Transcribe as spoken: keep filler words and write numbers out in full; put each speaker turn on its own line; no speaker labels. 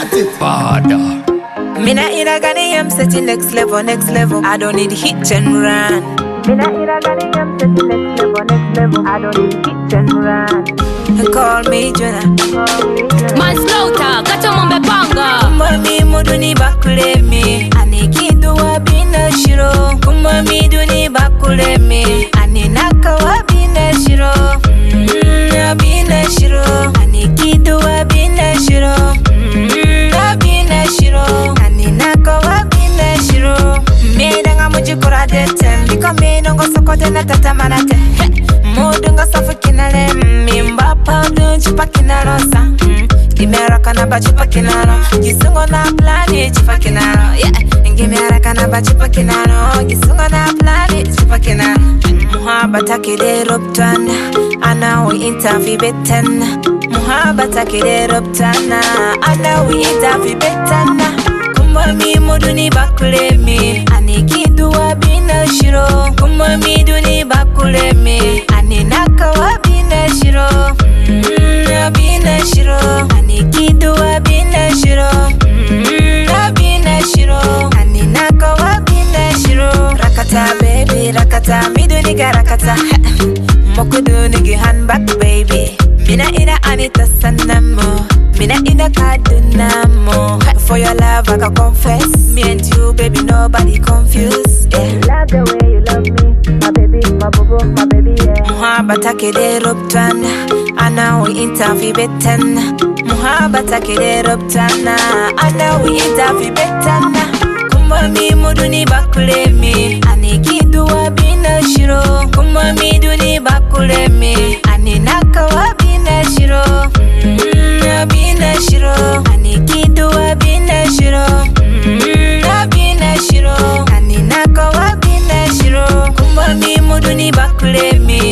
Light it. Father.
Mina iragani, I'm setting next level, next level. I don't need hit and run. Mina iragani, I'm setting next level, next level. I don't need hit and run. Call me Jonah.
Man slaughter, kacha mombe panga.
Kumami muduni bakule me. Anikidu wabina shiro. Kumami duni bakule me. Aninaka wabina shiro. Mmm, wabina shiro. Anikidu wabina shiro. Mmm, wabina shiro. Aninaka wabina shiro. Medanga mujikura dete. Bika me nongo sokote na tata manate. Mudunga safu kinale. Mimba paudu chupa kinarosa. Gimeraka na bachupa kinaro. Gisungo na plani chupa kinaro. Yeah. Gimeraka na bachupa kinaro. Gisungo na plani chupa kinaro. Muhabata kide ruptana. Ana we interview betana. Muhabata kide ruptana. Ana we interview betana. Kumami muduni bakule me. Anikidu wabina shiro. Kumami duni bakule me. Aninaka wabina shiro. Mmm, wabina shiro. Anikidu wabina shiro. Mmm, wabina shiro. Aninaka wabina shiro. Rakata baby, rakata. Midu niga rakata. Mokudu nigi handback baby. Mina ina anita sanamo. Mina ina kadunamo. For your love I can confess. Me and you baby nobody confused. Yeah. Love the way you love me. My baby, my boo, my baby, yeah. Muhabata kide ruptana. Ana we interview betana. Muhabata kide ruptana. Ana we interview betana. Kumami muduni bakule me. Anikidu wabina shiro. Kumami duni bakule me. Aninaka wabina shiro. Mmm, wabina shiro. Anikidu wabina shiro. Mmm, wabina shiro. Aninaka wabina shiro. Kumami muduni bakule me.